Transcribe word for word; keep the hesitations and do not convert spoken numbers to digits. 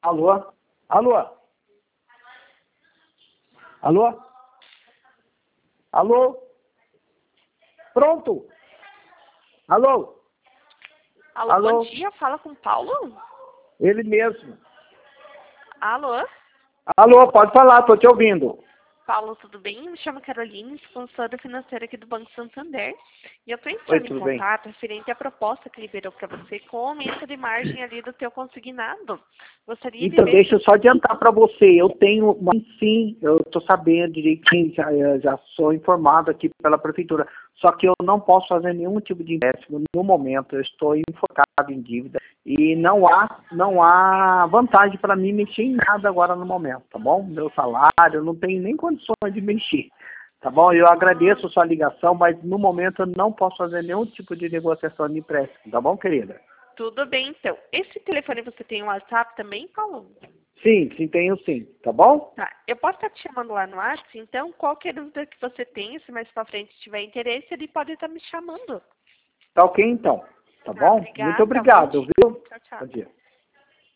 Alô? Alô? Alô? Alô? Pronto? Alô? Alô, Alô? bom dia, fala com o Paulo? Ele mesmo. Alô? Alô, pode falar, tô te ouvindo. Paulo, tudo bem? Me chamo Caroline, consultora financeira aqui do Banco Santander. E eu estou Oi, entrando em tudo bem? contato referente à proposta que liberou para você com o aumento de margem ali do teu consignado. Gostaria de Então, ver deixa eu se... só adiantar para você. Eu tenho, sim, eu estou sabendo direitinho, já, já sou informado aqui pela prefeitura. Só que eu não posso fazer nenhum tipo de empréstimo no momento. Eu estou enfocado em dívida e não há, não há vantagem para mim mexer em nada agora no momento, tá bom? Meu salário, eu não tenho nem condições de mexer. Tá bom? Eu agradeço a sua ligação, mas no momento eu não posso fazer nenhum tipo de negociação de empréstimo. Tá bom, querida? Tudo bem, então. Esse telefone você tem um WhatsApp também, Paulo? Sim, sim, tenho sim. Tá bom? Tá. Eu posso estar te chamando lá no WhatsApp, então qualquer dúvida que você tenha, se mais pra frente tiver interesse, ele pode estar me chamando. Tá ok, então. Tá Tá, bom? Muito obrigada. Bom obrigado, dia. viu? Tchau, tchau. Bom dia.